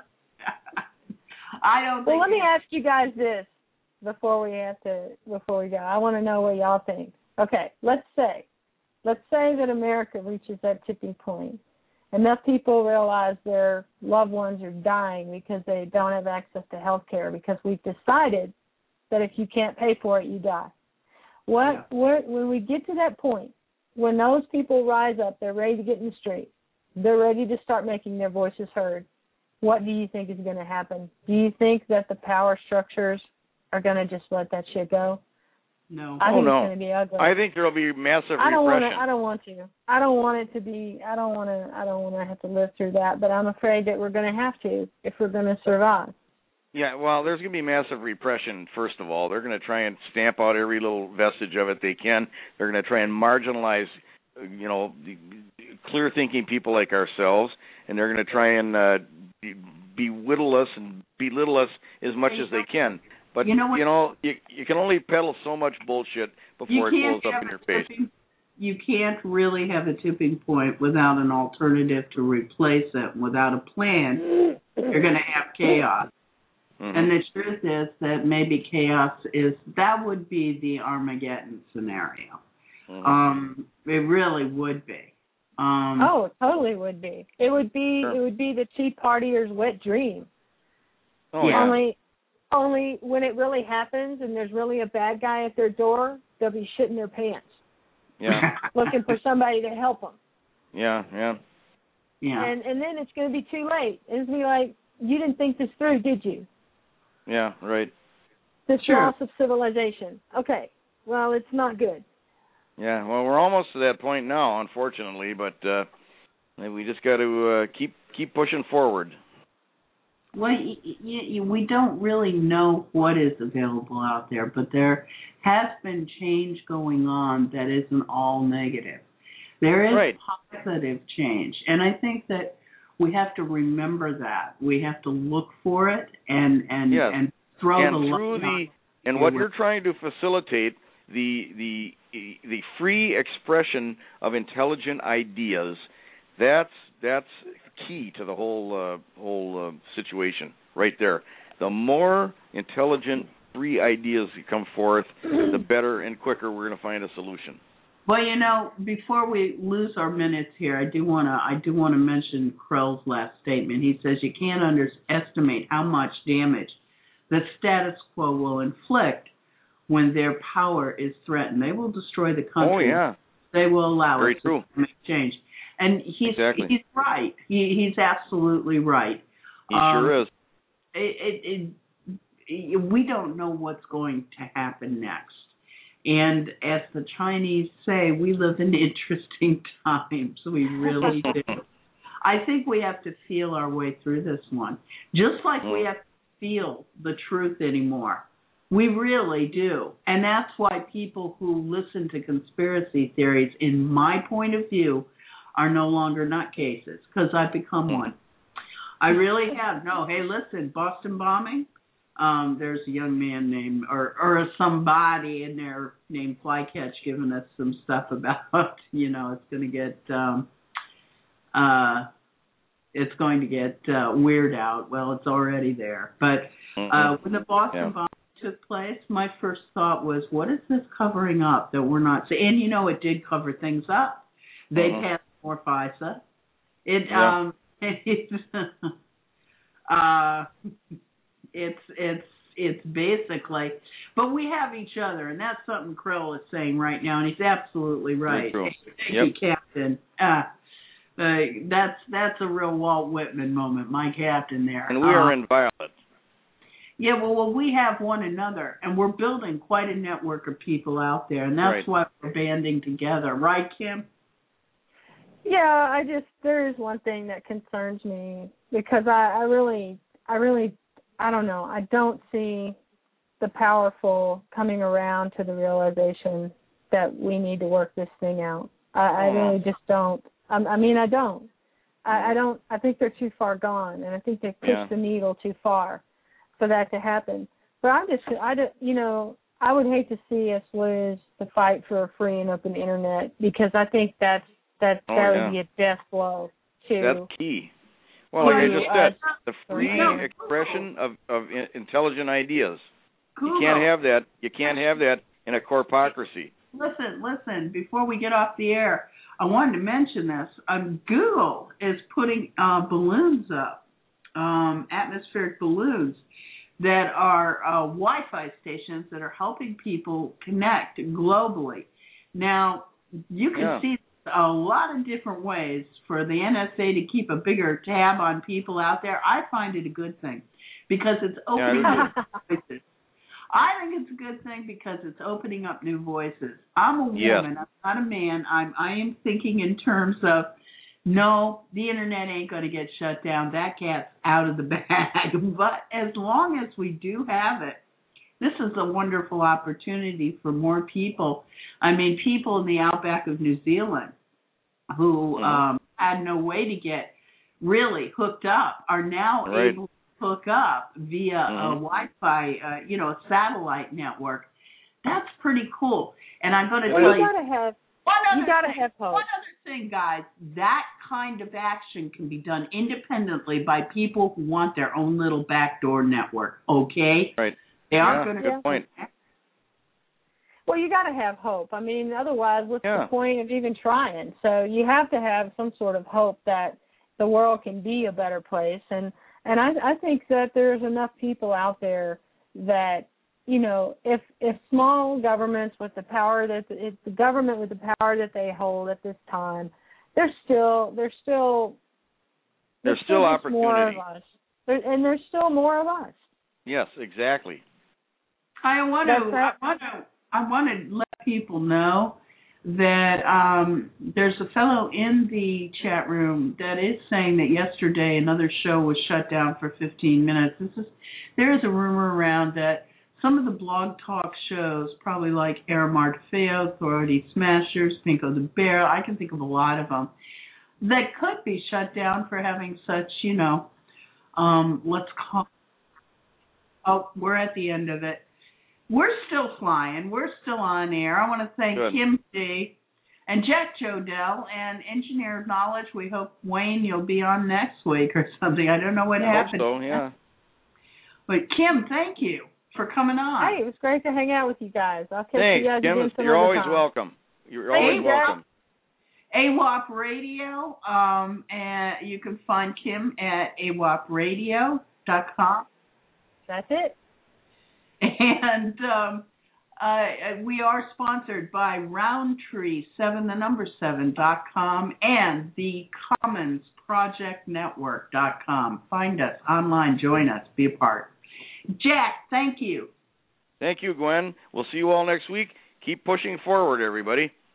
don't. Well, think let me ask you guys this before we have to before we go. I want to know what y'all think. Okay, let's say. Let's say that America reaches that tipping point. Enough people realize their loved ones are dying because they don't have access to health care because we've decided that if you can't pay for it, you die. What, yeah. what, when we get to that point, when those people rise up, they're ready to get in the street, they're ready to start making their voices heard, what do you think is going to happen? Do you think that the power structures are going to just let that shit go? No. I oh, think no. it's going to be ugly. I think there will be massive I don't repression. want to. I don't want to. I don't want it to be. I don't want to. I don't want to have to live through that. But I'm afraid that we're going to have to if we're going to survive. Yeah, well, there's going to be massive repression, first of all. They're going to try and stamp out every little vestige of it they can. They're going to try and marginalize, you know, clear-thinking people like ourselves, and they're going to try and uh, be, belittle us and belittle us as much as they can. But, you know, you, know you, you can only peddle so much bullshit before it blows up in your face. Tipping, you can't really have a tipping point without an alternative to replace it. Without a plan, you're going to have chaos. Mm-hmm. And the truth is that maybe chaos is, that would be the Armageddon scenario. Mm-hmm. Um, it really would be. Um, oh, it totally would be. It would be, sure. It would be the Tea Partiers' wet dream. Oh, yeah. Only... Only when it really happens and there's really a bad guy at their door, they'll be shitting their pants. Yeah. Looking for somebody to help them. Yeah, yeah. Yeah. And and then it's going to be too late. It's going to be like, you didn't think this through, did you? Yeah, right. This sure. loss of civilization. Okay. Well, it's not good. Yeah, well, we're almost to that point now, unfortunately, but uh, we just got to uh, keep keep pushing forward. Well, y- y- we don't really know what is available out there, but there has been change going on that isn't all negative. There is right. positive change, and I think that we have to remember that. We have to look for it and and, yes. and throw and the through the and what you're trying to facilitate the the the free expression of intelligent ideas. That's that's key to the whole uh, whole uh, situation right there. The more intelligent, free ideas that come forth, the better and quicker we're going to find a solution. Well, you know, before we lose our minutes here, I do want to I do want to mention Krell's last statement. He says you can't underestimate how much damage the status quo will inflict when their power is threatened. They will destroy the country. Oh yeah. They will allow Very us true. to make change. And he's exactly. he's right. He, he's absolutely right. He um, sure is. It, it, it, we don't know what's going to happen next. And as the Chinese say, we live in interesting times. We really do. I think we have to feel our way through this one, just like mm. we have to feel the truth anymore. We really do. And that's why people who listen to conspiracy theories, in my point of view, are no longer nutcases, because I've become one. I really have. No, hey, listen, Boston bombing, Um, there's a young man named, or or somebody in there named Flycatch giving us some stuff about, you know, it's going to get, um, uh, it's going to get uh, weird out. Well, it's already there. But mm-hmm. uh, when the Boston yeah. bomb took place, my first thought was, what is this covering up that we're not seeing? And, you know, it did cover things up. They mm-hmm. passed more FISA. It, yeah. um, it's, uh, It's it's it's basically, but we have each other, and that's something Krill is saying right now, and he's absolutely right. Thank you, yep. Captain. Uh, uh, that's that's a real Walt Whitman moment, my captain there. And we are uh, in Violet. Yeah, well, well, we have one another, and we're building quite a network of people out there, and that's right. why we're banding together, right, Kim? Yeah, I just there is one thing that concerns me because I, I really, I really. I don't know. I don't see the powerful coming around to the realization that we need to work this thing out. I, I really just don't. I, I mean, I don't. I, I don't. I think they're too far gone, and I think they pushed yeah. the needle too far for that to happen. But I'm just, I, you know, I would hate to see us lose the fight for a free and open internet because I think that's that oh, that yeah. would be a death blow to. That's key. Well, like I just said, the free no, expression of, of intelligent ideas. Cool. You can't have that. You can't have that in a corpocracy. Listen, listen. Before we get off the air, I wanted to mention this. Um, Google is putting uh, balloons up, um, atmospheric balloons that are uh, Wi-Fi stations that are helping people connect globally. Now, you can yeah. see a lot of different ways for the N S A to keep a bigger tab on people out there. I find it a good thing because it's opening yeah, up voices. I think it's a good thing because it's opening up new voices. I'm a woman. Yes. I'm not a man. I'm I am thinking in terms of no, the internet ain't going to get shut down. That cat's out of the bag. But as long as we do have it, this is a wonderful opportunity for more people. I mean, people in the outback of New Zealand who mm-hmm. um, had no way to get really hooked up are now right. able to hook up via mm-hmm. a Wi-Fi, uh, you know, a satellite network. That's pretty cool. And I'm going to well, tell you you, gotta have, one other you gotta thing, have hope. One other thing, guys, that kind of action can be done independently by people who want their own little backdoor network. Okay, right? They aren't yeah, going to. Good point. Well, you got to have hope. I mean, otherwise, what's yeah. the point of even trying? So you have to have some sort of hope that the world can be a better place. And and I, I think that there's enough people out there that, you know, if if small governments with the power that if the government with the power that they hold at this time, there's still there's still there's, there's still, still opportunity. More of us, there, and there's still more of us. Yes, exactly. I want to. I want to. I want to let people know that um, there's a fellow in the chat room that is saying that yesterday another show was shut down for fifteen minutes. This is there is a rumor around that some of the blog talk shows, probably like Air Martefeo, Authority Smashers, Pinko the Bear, I can think of a lot of them, that could be shut down for having such, you know, um, let's call. Oh, we're at the end of it. We're still flying. We're still on air. I want to thank Good. Kim D. and Jack Jodell and Engineer of Knowledge. We hope, Wayne, you'll be on next week or something. I don't know what I happened. hope so, yeah. But, Kim, thank you for coming on. Hey, it was great to hang out with you guys. I'll catch Thanks, you guys Kim. again some You're other always time. welcome. You're Hey, always Jack. welcome. A W A P Radio, um, and you can find Kim at A W A P radio dot com. That's it. And um, uh, we are sponsored by Roundtree, seven, the number seven, dot com, and the Commons Project Network dot com. Find us online, join us, be a part. Jack, thank you. Thank you, Gwen. We'll see you all next week. Keep pushing forward, everybody.